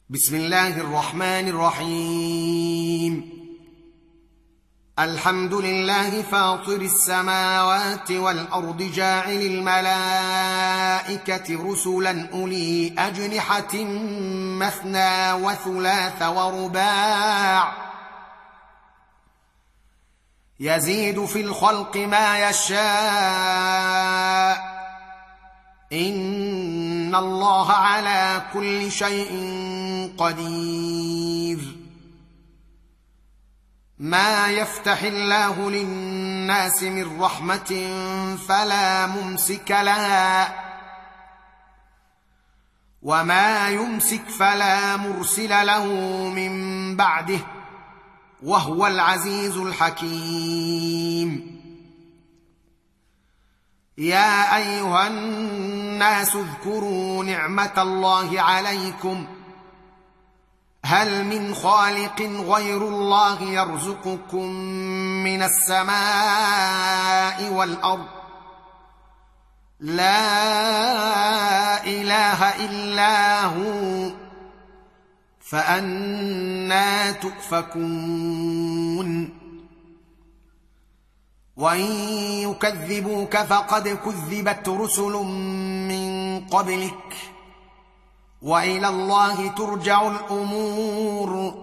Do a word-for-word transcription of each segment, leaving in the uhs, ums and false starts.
بسم الله الرحمن الرحيم. الحمد لله فاطر السماوات والأرض جاعل الملائكة رسلا أولي أجنحة مثنى وثلاث ورباع يزيد في الخلق ما يشاء إن الله على كل شيء قدير. ما يفتح الله للناس من رحمة فلا ممسك لها وما يمسك فلا مرسل له من بعده وهو العزيز الحكيم. يا أيها الناس اذكروا نعمة الله عليكم هل من خالق غير الله يرزقكم من السماء والأرض لا إله إلا هو فأنى تؤفكون. وإن يكذبوك فقد كذبت رسل من قبلك وإلى الله ترجع الأمور.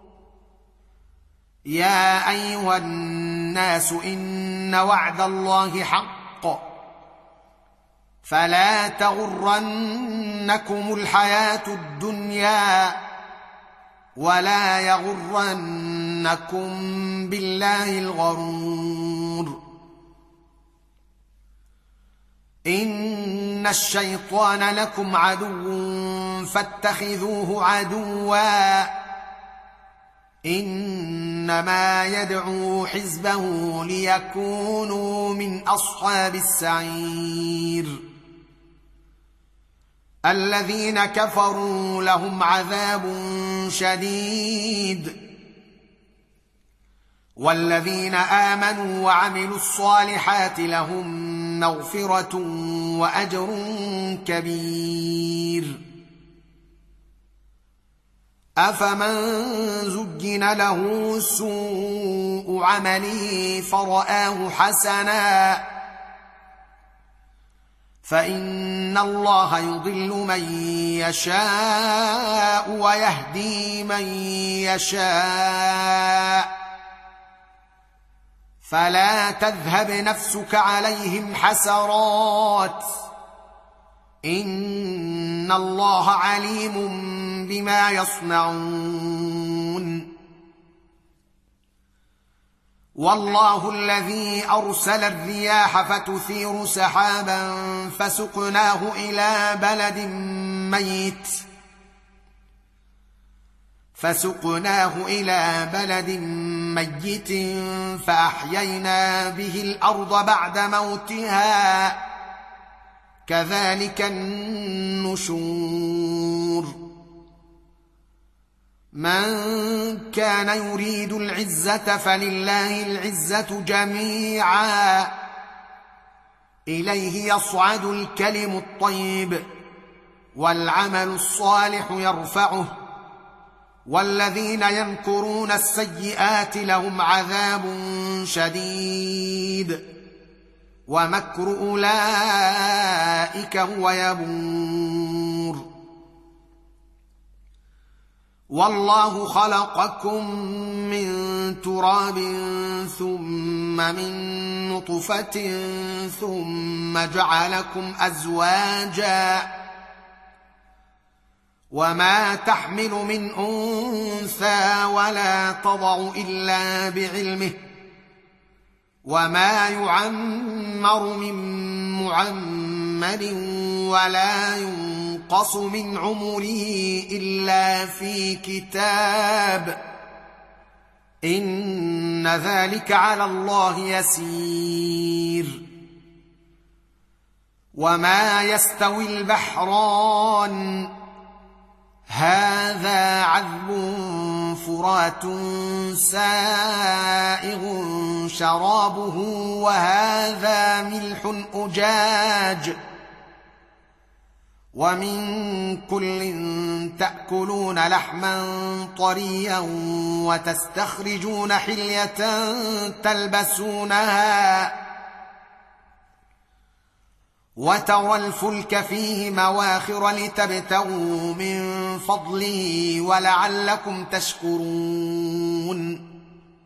يا أيها الناس إن وعد الله حق فلا تغرنكم الحياة الدنيا ولا يغرنكم بالله الغرور. إن الشيطان لكم عدو فاتخذوه عدوا إنما يدعو حزبه ليكونوا من أصحاب السعير. الذين كفروا لهم عذاب شديد والذين آمنوا وعملوا الصالحات لهم مغفرة وأجر كبير. أفمن زجن له سوء عمله فرآه حسنا فإن الله يضل من يشاء ويهدي من يشاء فلا تذهب نفسك عليهم حسرات إن الله عليم بما يصنعون. والله الذي أرسل الرياح فتثير سحابا فسقناه إلى بلد ميت فسقناه إلى بلد ميت فأحيينا به الأرض بعد موتها كذلك النشور. من كان يريد العزة فلله العزة جميعا إليه يصعد الكلم الطيب والعمل الصالح يرفعه والذين يمكرون السيئات لهم عذاب شديد ومكر أولئك هو يبور. والله خلقكم من تراب ثم من نطفة ثم جعلكم أزواجا وما تحمل من أنثى ولا تضع إلا بعلمه وما يعمر من معمر ولا ينقص من عمره إلا في كتاب إن ذلك على الله يسير. وما يستوي البحران هذا عذب فرات سائغ شرابه وهذا ملح أجاج ومن كل تأكلون لحما طريا وتستخرجون حلية تلبسونها وترى الفلك فيه مواخر لتبتغوا من فضله ولعلكم تشكرون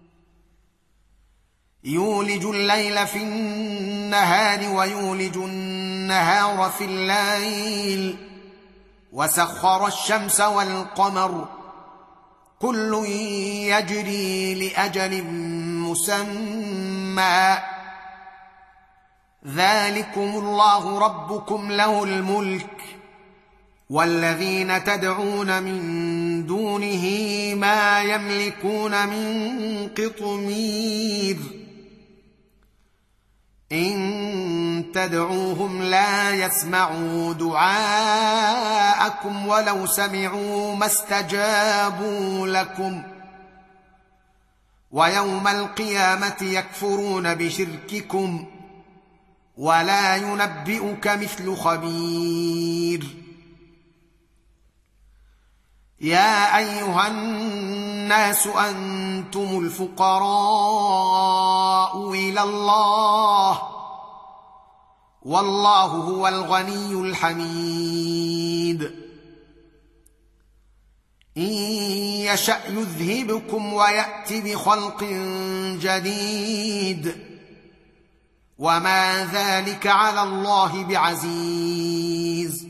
يولج الليل في النهار ويولج النهار في الليل وسخر الشمس والقمر كل يجري لأجل مسمى ذلكم الله ربكم له الملك والذين تدعون من دونه ما يملكون من قطمير إن تدعوهم لا يسمعوا دعاءكم ولو سمعوا ما استجابوا لكم ويوم القيامة يكفرون بشرككم ولا ينبئك مثل خبير يا أيها الناس أنتم الفقراء إلى الله والله هو الغني الحميد إن يشأ يذهبكم ويأت بخلق جديد وما ذلك على الله بعزيز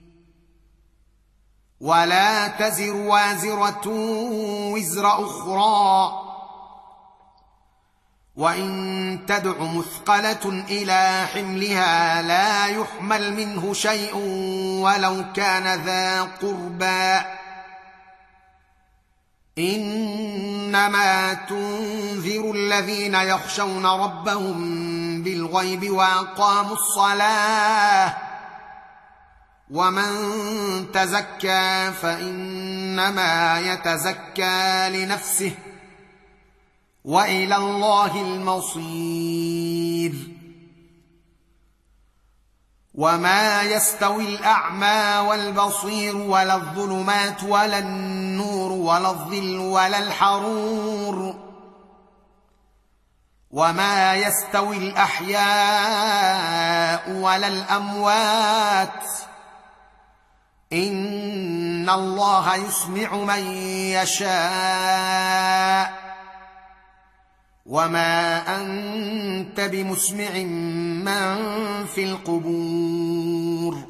ولا تزر وازرة وزر أخرى وإن تدع مثقلة إلى حملها لا يحمل منه شيء ولو كان ذا قربى إنما تنذر الذين يخشون ربهم بالغيب وأقاموا الصلاة ومن تزكى فإنما يتزكى لنفسه وإلى الله المصير وما يستوي الأعمى والبصير ولا الظلمات ولا النور ولا الظل ولا الحرور وما يستوي الأحياء ولا الأموات إن الله يسمع من يشاء وما أنت بمسمع من في القبور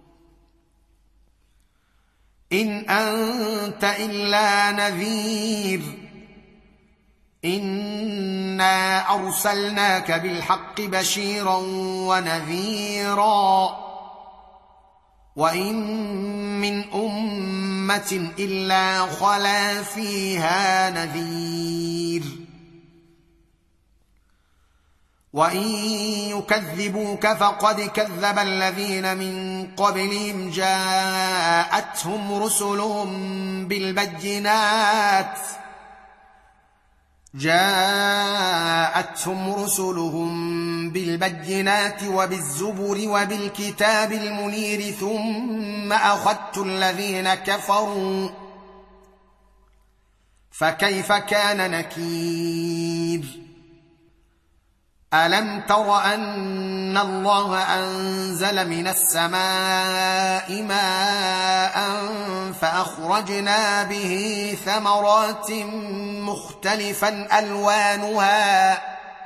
إن أنت إلا نذير إنا أرسلناك بالحق بشيرا ونذيرا وإن من أمة إلا خلا فيها نذير وإن يكذبوك فقد كذب الذين من قبلهم جاءتهم رسلهم بالبينات جاءتهم رسلهم بالبينات وبالزبر وبالكتاب المنير ثم أخذت الذين كفروا فكيف كان نكير ألم تر أن الله أنزل من السماء ماء فأخرجنا به ثمرات مختلفا ألوانها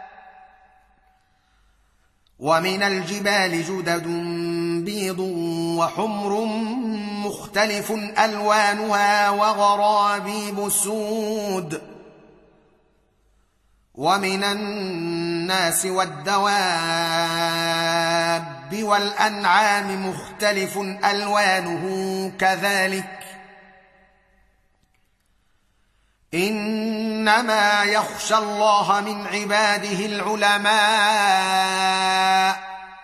ومن الجبال جدد بيض وحمر مختلف ألوانها وغرابيب سود ومن الناس والدواب والأنعام مختلف ألوانه كذلك إنما يخشى الله من عباده العلماء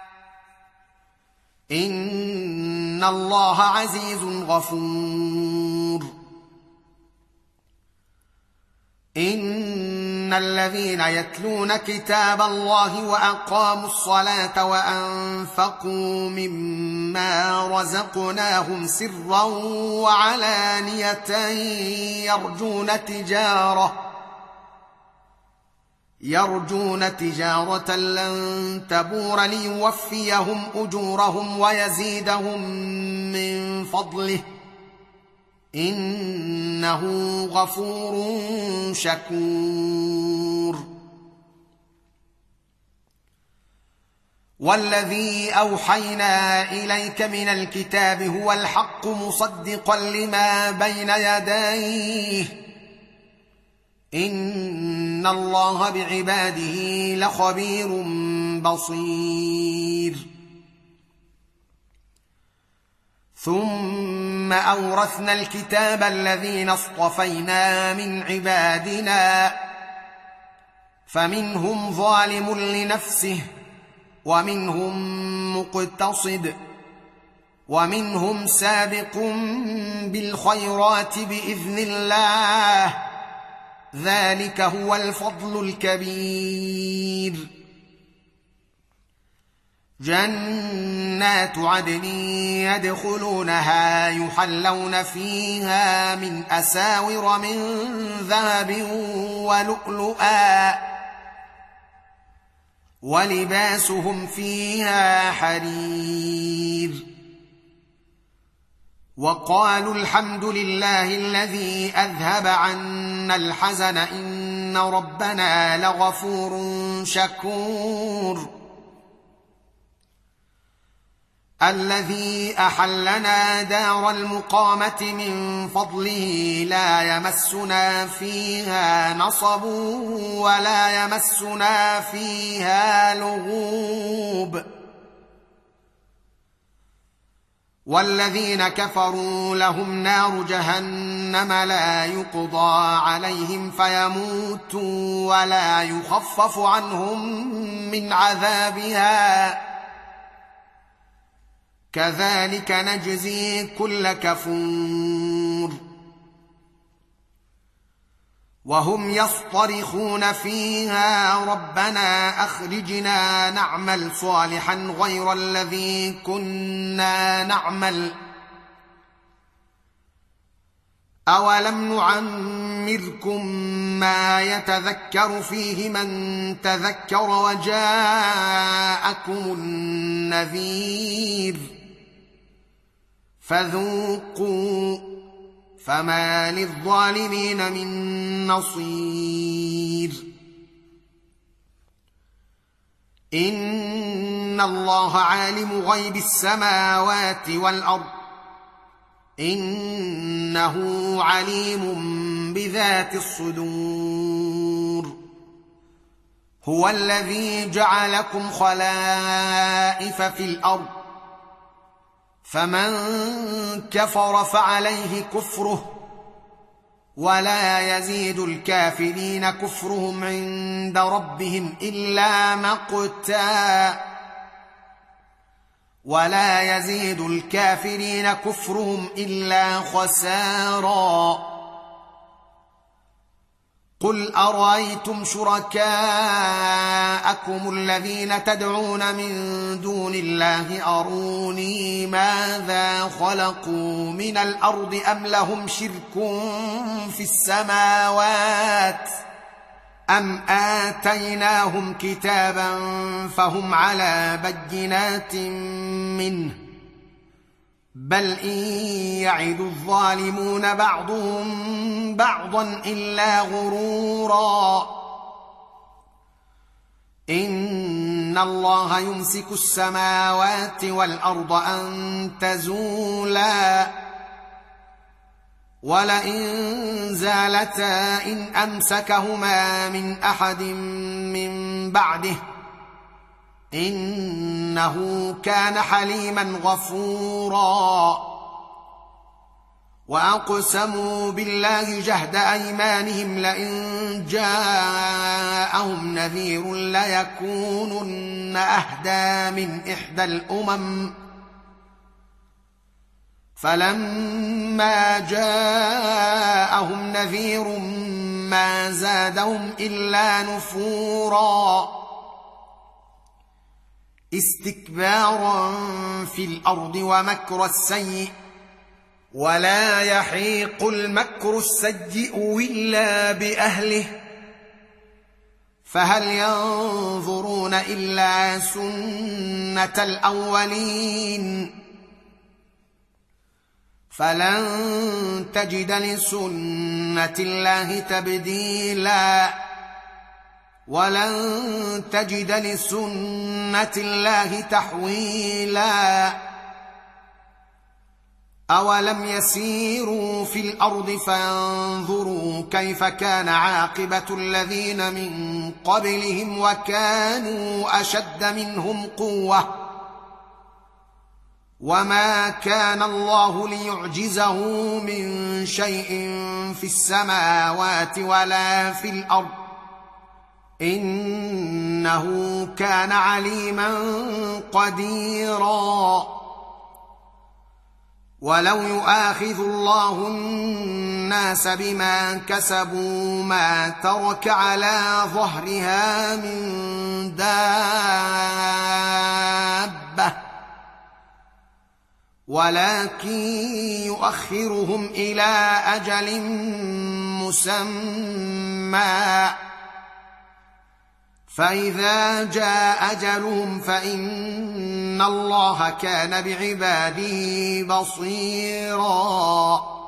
إن الله عزيز غفور إن إن الذين يتلون كتاب الله وأقاموا الصلاة وأنفقوا مما رزقناهم سرا وعلانية يرجون تجارة يرجون تجارة لن تبور ليوفيهم أجورهم ويزيدهم من فضله إنه غفور شكور. والذي أوحينا إليك من الكتاب هو الحق مصدقا لما بين يديه إن الله بعباده لخبير بصير. ثم أورثنا الكتاب الذين اصطفينا من عبادنا فمنهم ظالم لنفسه ومنهم مقتصد ومنهم سابق بالخيرات بإذن الله ذلك هو الفضل الكبير. جنات عدن يدخلونها يحلون فيها من أساور من ذهب ولؤلؤا ولباسهم فيها حرير. وقالوا الحمد لله الذي أذهب عنا الحزن إن ربنا لغفور شكور. الذي أحلنا دار المقامة من فضله لا يمسنا فيها نصب ولا يمسنا فيها لغوب. والذين كفروا لهم نار جهنم لا يقضى عليهم فيموتوا ولا يخفف عنهم من عذابها كذلك نجزي كل كفور. وهم يصطرخون فيها ربنا أخرجنا نعمل صالحا غير الذي كنا نعمل أولم نعمركم ما يتذكر فيه من تذكر وجاءكم النذير فذوقوا فما للظالمين من نصير. إن الله عالم غيب السماوات والأرض إنه عليم بذات الصدور. هو الذي جعلكم خلائف في الأرض فمن كفر فعليه كفره ولا يزيد الكافرين كفرهم عند ربهم إلا مقتا ولا يزيد الكافرين كفرهم إلا خسارا. قل أرأيتم شركاءكم الذين تدعون من دون الله أروني ماذا خلقوا من الأرض أم لهم شرك في السماوات أم آتيناهم كتابا فهم على بينات منه بل إن يعد الظالمون بعضهم بعضا إلا غرورا. إن الله يمسك السماوات والأرض أن تزولا ولئن زالتا إن أمسكهما من أحد من بعده إنه كان حليما غفورا. وأقسموا بالله جهد أيمانهم لئن جاءهم نذير ليكونن أهدى من إحدى الأمم فلما جاءهم نذير ما زادهم الا نفورا استكبارا في الارض ومكر السيء ولا يحيق المكر السيء الا باهله فهل ينظرون الا سنه الاولين فلن تجد لسنه الله تبديلا ولن تجد لسنه الله تحويلا اولم يسيروا في الارض فينظروا كيف كان عاقبه الذين من قبلهم وكانوا اشد منهم قوه وما كان الله ليعجزه من شيء في السماوات ولا في الارض انه كان عليما قديرا ولو يؤاخذ الله الناس بما كسبوا ما ترك على ظهرها من دابه ولكن يؤخرهم الى اجل مسمى فاذا جاء اجلهم فان الله كان بعباده بصيرا